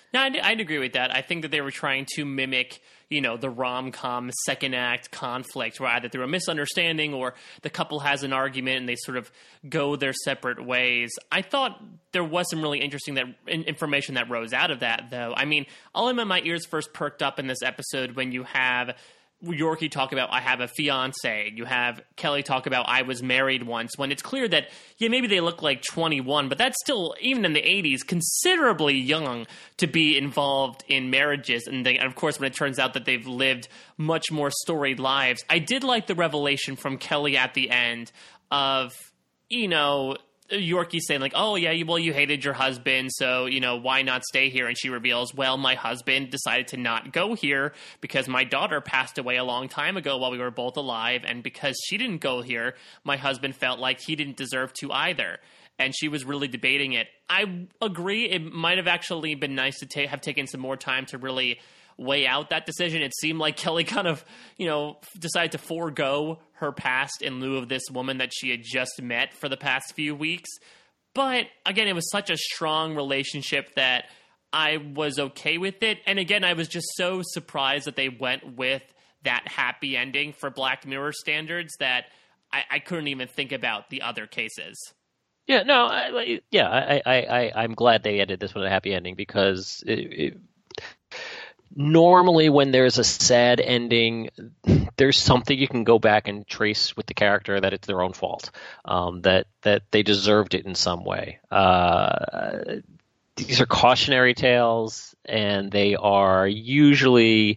No, I'd agree with that. I think that they were trying to mimic, the rom-com second act conflict, where either through a misunderstanding or the couple has an argument and they sort of go their separate ways. I thought there was some really interesting information that rose out of that, though. I mean, I'll admit my ears first perked up in this episode when you have Yorkie talk about, I have a fiance. You have Kelly talk about, I was married once, when it's clear that, maybe they look like 21, but that's still, even in the 80s, considerably young to be involved in marriages. And of course, when it turns out that they've lived much more storied lives, I did like the revelation from Kelly at the end of, Yorkie saying like, oh yeah, well, you hated your husband, so, why not stay here? And she reveals, well, my husband decided to not go here because my daughter passed away a long time ago while we were both alive. And because she didn't go here, my husband felt like he didn't deserve to either. And she was really debating it. I agree. It might have actually been nice to have taken some more time to really weigh out that decision. It seemed like Kelly kind of, decided to forego her past in lieu of this woman that she had just met for the past few weeks. But again, it was such a strong relationship that I was okay with it. And again, I was just so surprised that they went with that happy ending for Black Mirror standards that I couldn't even think about the other cases. Yeah, no, I'm glad they ended this with a happy ending because normally when there's a sad ending, there's something you can go back and trace with the character that it's their own fault, that they deserved it in some way. These are cautionary tales, and they are usually,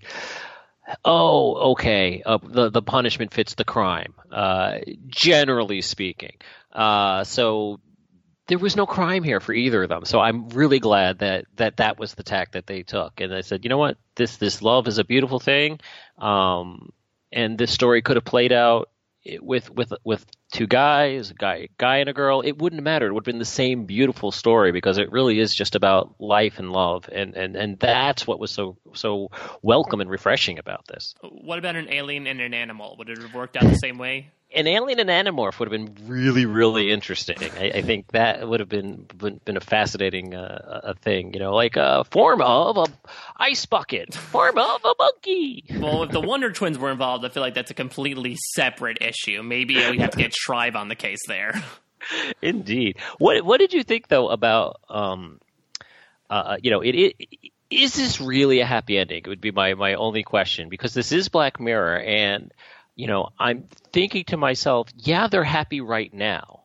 the punishment fits the crime, generally speaking. So there was no crime here for either of them. So I'm really glad that was the tack that they took. And they said, you know what, this love is a beautiful thing. And this story could have played out with two guys, a guy and a girl. It wouldn't have mattered. It would have been the same beautiful story because it really is just about life and love. And that's what was so welcome and refreshing about this. What about an alien and an animal? Would it have worked out the same way? An alien and animorph would have been really, really interesting. I think that would have been a fascinating a thing, like a form of a ice bucket, form of a monkey. Well, if the Wonder Twins were involved, I feel like that's a completely separate issue. Maybe we have to get Shrive on the case there. Indeed. What did you think though about is this really a happy ending? It would be my only question, because this is Black Mirror, and I'm thinking to myself, yeah, they're happy right now,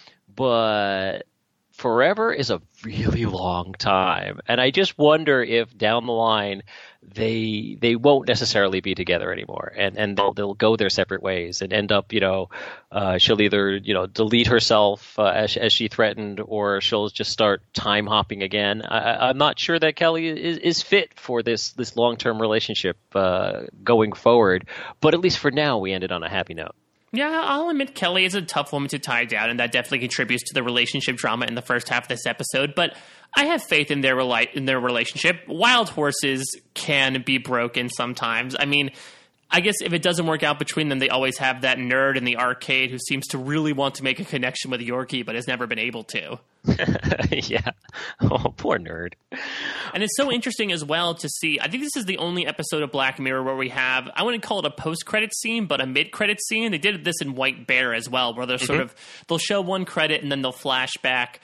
but forever is a really long time. And I just wonder if down the line they won't necessarily be together anymore, and they'll go their separate ways and end up, she'll either, delete herself as she threatened, or she'll just start time hopping again. I'm not sure that Kelly is fit for this long-term relationship going forward, but at least for now we ended on a happy note. Yeah, I'll admit Kelly is a tough woman to tie down, and that definitely contributes to the relationship drama in the first half of this episode, but I have faith in their relationship. Wild horses can be broken sometimes. I mean, I guess if it doesn't work out between them, they always have that nerd in the arcade who seems to really want to make a connection with Yorkie but has never been able to. Yeah. Oh, poor nerd. And it's so interesting as well to see. I think this is the only episode of Black Mirror where we have, I wouldn't call it a post-credit scene, but a mid-credit scene. They did this in White Bear as well, where they're they'll show one credit and then they'll flash back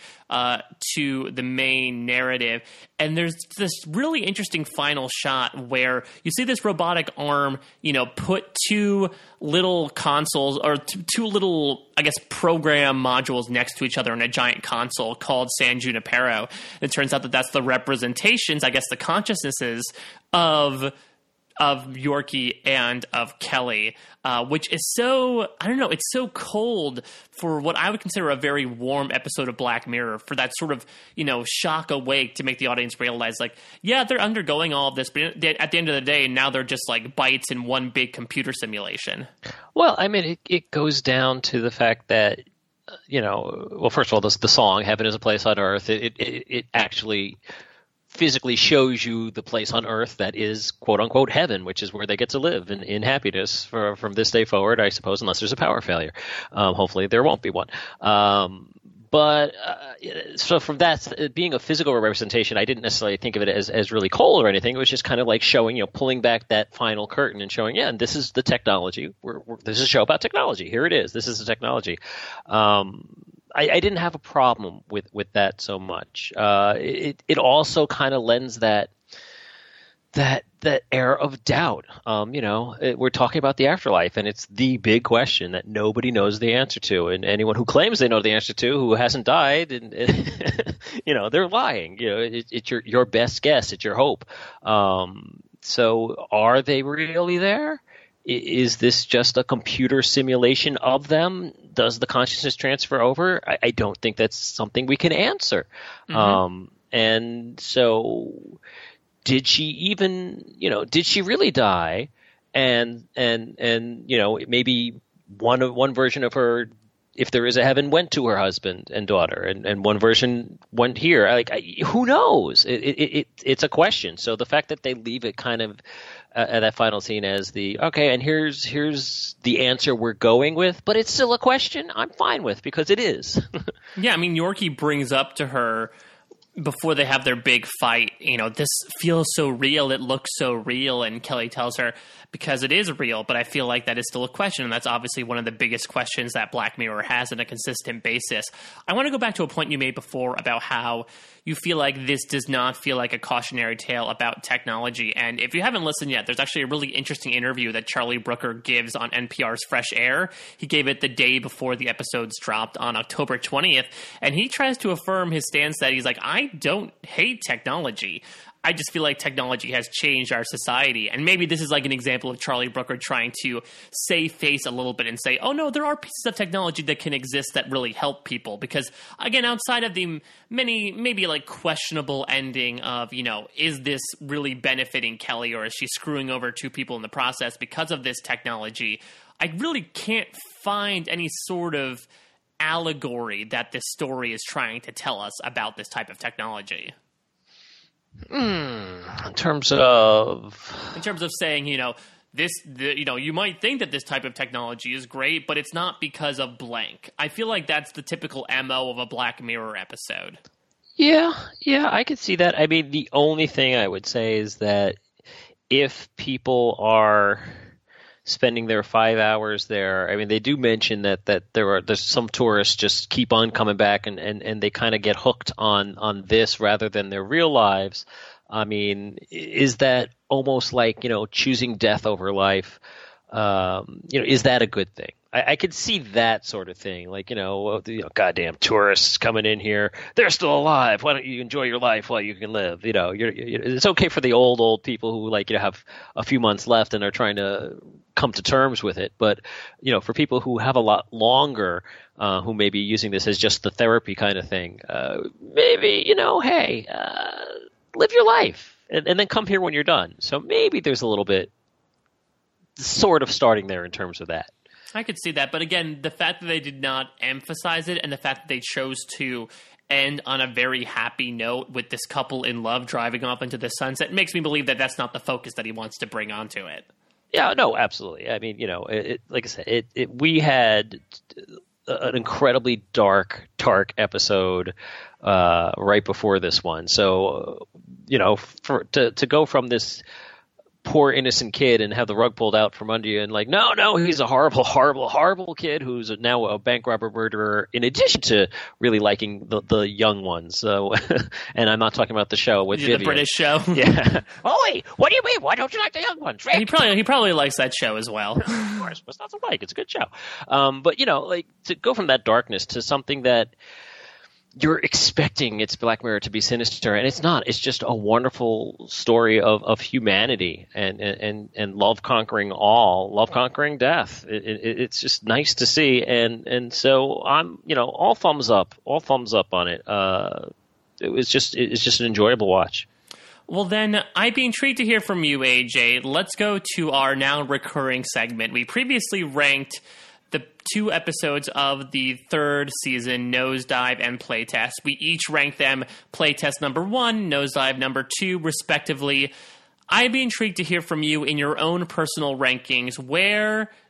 to the main narrative. And there's this really interesting final shot where you see this robotic arm, put two little consoles, or two little, I guess, program modules next to each other in a giant console called San Junipero. It turns out that that's the representations, I guess, the consciousnesses of Yorkie and of Kelly, which is so, I don't know, it's so cold for what I would consider a very warm episode of Black Mirror, for that sort of, shock awake to make the audience realize, like, yeah, they're undergoing all of this, but at the end of the day, now they're just like bytes in one big computer simulation. Well, I mean, it goes down to the fact that, well, first of all, the song, Heaven is a Place on Earth, it actually physically shows you the place on Earth that is quote unquote heaven, which is where they get to live in happiness from this day forward, I suppose, unless there's a power failure. Hopefully there won't be one. But so from that, being a physical representation, I didn't necessarily think of it as really cold or anything. It was just kind of like showing, pulling back that final curtain and showing, and this is the technology. This is a show about technology. Here it is. This is the technology. I didn't have a problem with that so much. It also kind of lends that air of doubt. We're talking about the afterlife, and it's the big question that nobody knows the answer to. And anyone who claims they know the answer to, who hasn't died, and they're lying. It's your best guess. It's your hope. So are they really there? Is this just a computer simulation of them? Does the consciousness transfer over? I don't think that's something we can answer. Mm-hmm. And so did she really die? And maybe one version of her, if there is a heaven, went to her husband and daughter, and one version went here. Who knows? It's a question. So the fact that they leave it kind of at that final scene as and here's the answer we're going with, but it's still a question I'm fine with because it is. Yeah, I mean, Yorkie brings up to her before they have their big fight, this feels so real, it looks so real, and Kelly tells her, because it is real, but I feel like that is still a question, and that's obviously one of the biggest questions that Black Mirror has on a consistent basis. I want to go back to a point you made before about how you feel like this does not feel like a cautionary tale about technology, and if you haven't listened yet, there's actually a really interesting interview that Charlie Brooker gives on NPR's Fresh Air. He gave it the day before the episodes dropped on October 20th, and he tries to affirm his stance that he's like, I don't hate technology. I just feel like technology has changed our society. And maybe this is like an example of Charlie Brooker trying to save face a little bit and say, oh no, there are pieces of technology that can exist that really help people. Because again, outside of the many, maybe like questionable ending of, is this really benefiting Kelly, or is she screwing over two people in the process because of this technology? I really can't find any sort of allegory that this story is trying to tell us about this type of technology. In terms of saying, you might think that this type of technology is great, but it's not because of blank. I feel like that's the typical MO of a Black Mirror episode. Yeah, I could see that. I mean, the only thing I would say is that if people are spending their 5 hours there, I mean, they do mention that there's some tourists just keep on coming back and they kind of get hooked on this rather than their real lives. I mean, is that almost like, choosing death over life? Is that a good thing? I could see that sort of thing, like, goddamn tourists coming in here, they're still alive. Why don't you enjoy your life while you can live? It's okay for the old people who have a few months left and are trying to come to terms with it. But, for people who have a lot longer, who may be using this as just the therapy kind of thing, maybe, hey, live your life and then come here when you're done. So maybe there's a little bit sort of starting there in terms of that. I could see that, but again, the fact that they did not emphasize it and the fact that they chose to end on a very happy note with this couple in love driving off into the sunset makes me believe that that's not the focus that he wants to bring onto it. Yeah, no, absolutely. I mean, like I said, we had an incredibly dark episode right before this one. So, to go from this poor innocent kid and have the rug pulled out from under you and no, he's a horrible kid who's now a bank robber murderer, in addition to really liking the young ones. So, and I'm not talking about the show with Vivian. The British show. Yeah. Oi, what do you mean? Why don't you like the young ones? He probably likes that show as well. Of course, what's not to like? It's a good show. But to go from that darkness to something that you're expecting it's Black Mirror to be sinister, and it's not. It's just a wonderful story of humanity and love conquering all, love conquering death. It's just nice to see, and so I'm all thumbs up on it. It's just an enjoyable watch. Well, then, I'd be intrigued to hear from you, AJ. Let's go to our now recurring segment. We previously ranked the 2 episodes of the 3rd season, Nosedive and Playtest. We each ranked them Playtest number 1, Nosedive number 2, respectively. I'd be intrigued to hear from you in your own personal rankings. Where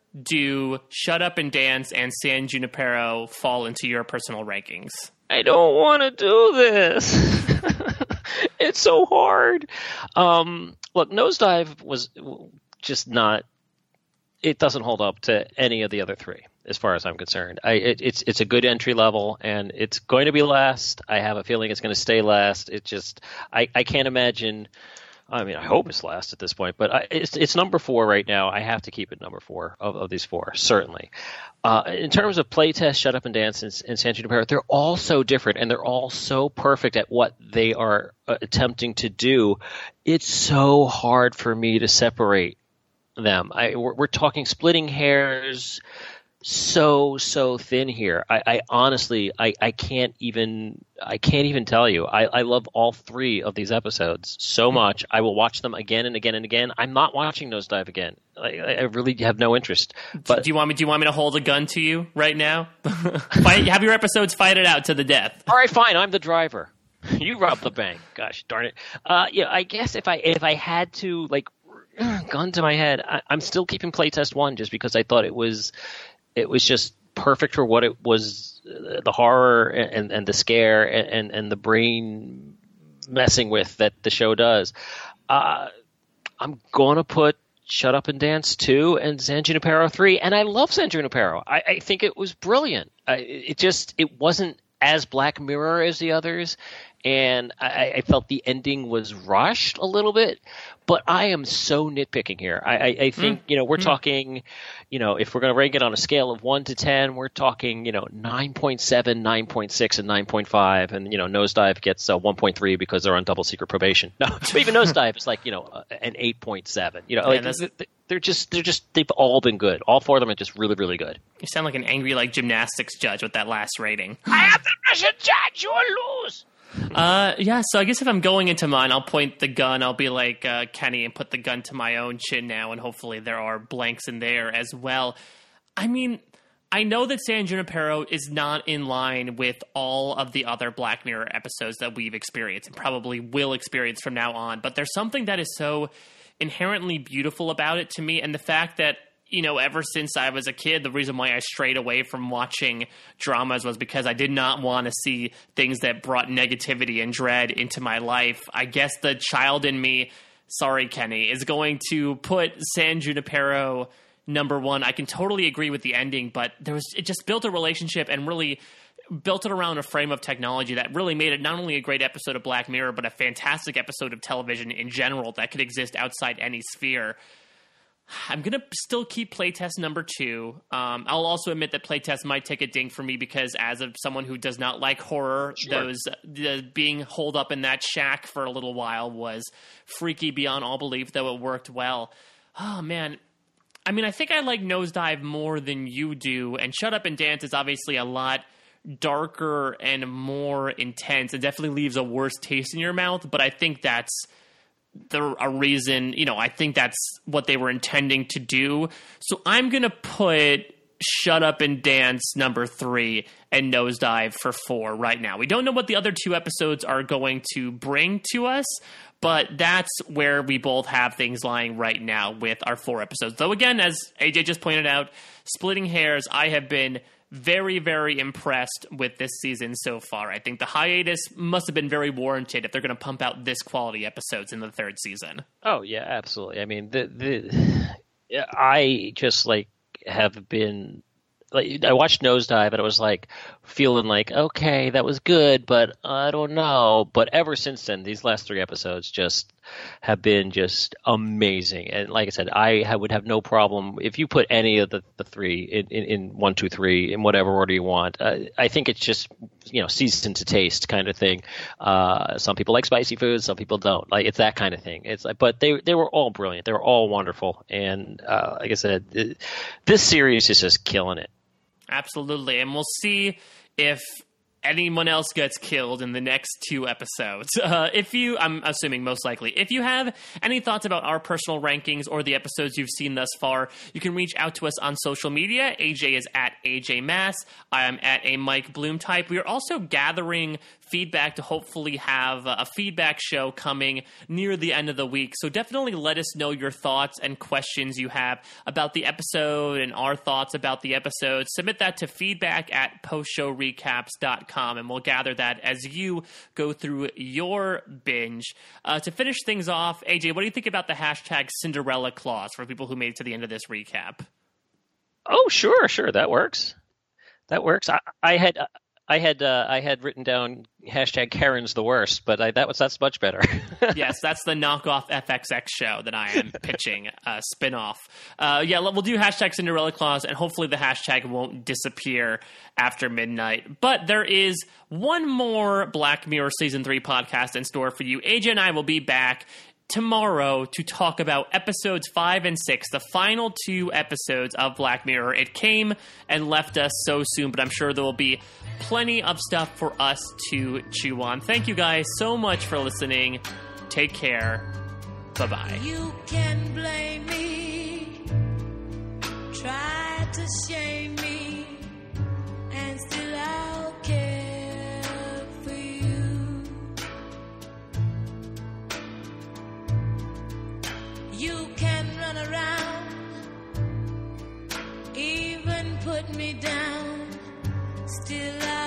do Shut Up and Dance and San Junipero fall into your personal rankings? I don't want to do this. It's so hard. Look, Nosedive was just not. It doesn't hold up to any of the other three, as far as I'm concerned. It's a good entry level, and it's going to be last. I have a feeling it's going to stay last. It just I can't imagine. I mean, I hope it's last at this point, but it's number 4 right now. I have to keep it number 4 of these 4, certainly. In terms of Playtest, Shut Up and Dance, and San Junipero, they're all so different, and they're all so perfect at what they are attempting to do. It's so hard for me to separate them. We're talking splitting hairs so thin here. I honestly can't even tell you. I love all 3 of these episodes so much. I will watch them again and again and again. I'm not watching Nosedive again. I really have no interest. But do you want me to hold a gun to you right now? Have your episodes fight it out to the death. All right, fine. I'm the driver. You robbed the bank. Gosh darn it. I guess if I had to, like, gun to my head, I'm still keeping Playtest 1 just because I thought it was just perfect for what it was, the horror and the scare and the brain messing with that the show does. I'm going to put Shut Up and Dance 2 and San Junipero 3, and I love San Junipero. I think it was brilliant. It wasn't as Black Mirror as the others, and I felt the ending was rushed a little bit, but I am so nitpicking here. I think, we're talking, if we're going to rank it on a scale of 1 to 10, we're talking, 9.7, 9.6, and 9.5, and, Nosedive gets 1.3 because they're on double secret probation. No, but even Nosedive is like, an 8.7. They've all been good. All 4 of them are just really, really good. You sound like an angry, gymnastics judge with that last rating. I am the Russian judge. You will lose. So I guess if I'm going into mine, I'll point the gun. I'll be like Kenny and put the gun to my own chin now, and hopefully there are blanks in there as well. I mean, I know that San Junipero is not in line with all of the other Black Mirror episodes that we've experienced and probably will experience from now on, but there's something that is so inherently beautiful about it to me, and the fact that ever since I was a kid, the reason why I strayed away from watching dramas was because I did not want to see things that brought negativity and dread into my life. I guess the child in me, sorry, Kenny, is going to put San Junipero number 1. I can totally agree with the ending, but it just built a relationship and really built it around a frame of technology that really made it not only a great episode of Black Mirror, but a fantastic episode of television in general that could exist outside any sphere. I'm going to still keep Playtest number 2. I'll also admit that Playtest might take a ding for me because as of someone who does not like horror, sure, being holed up in that shack for a little while was freaky beyond all belief, though it worked well. Oh, man. I mean, I think I like Nosedive more than you do, and Shut Up and Dance is obviously a lot darker and more intense. It definitely leaves a worse taste in your mouth, but I think that's a reason, I think that's what they were intending to do. So I'm going to put Shut Up and Dance number 3 and Nosedive for 4 right now. We don't know what the other 2 episodes are going to bring to us, but that's where we both have things lying right now with our 4 episodes. Though again, as AJ just pointed out, splitting hairs, I have been very, very impressed with this season so far. I think the hiatus must have been very warranted if they're going to pump out this quality episodes in the 3rd season. Oh yeah, absolutely. I mean, I just have been I watched Nosedive and it was feeling okay, that was good, but I don't know. But ever since then, these last 3 episodes just have been just amazing. And like I said, I would have no problem if you put any of the 3 in 1, 2, 3 in whatever order you want. I think it's just seasoned to taste kind of thing. Some people like spicy food, some people don't. It's that kind of thing. But they were all brilliant. They were all wonderful. And like I said, this series is just killing it. Absolutely. And we'll see if anyone else gets killed in the next 2 episodes. I'm assuming most likely. If you have any thoughts about our personal rankings or the episodes you've seen thus far, you can reach out to us on social media. AJ is at AJ Mass. I am at a Mike Bloom type. We are also gathering feedback to hopefully have a feedback show coming near the end of the week. So definitely let us know your thoughts and questions you have about the episode and our thoughts about the episode. Submit that to feedback@postshowrecaps.com, and we'll gather that as you go through your binge. To finish things off, AJ, what do you think about the hashtag Cinderella clause for people who made it to the end of this recap? Oh, sure, that works. I had written down hashtag Karen's the worst, but that's much better. Yes, that's the knockoff FXX show that I am pitching, spinoff. We'll do hashtag Cinderella clause, and hopefully the hashtag won't disappear after midnight. But there is one more Black Mirror Season 3 podcast in store for you. AJ and I will be back tomorrow to talk about episodes 5 and 6, the final 2 episodes of Black Mirror. It came and left us so soon, but I'm sure there will be plenty of stuff for us to chew on. Thank you guys so much for listening. Take care. Bye-bye. You can blame me, try to shame me, and still I'll care for you. You can run around, even put me down, still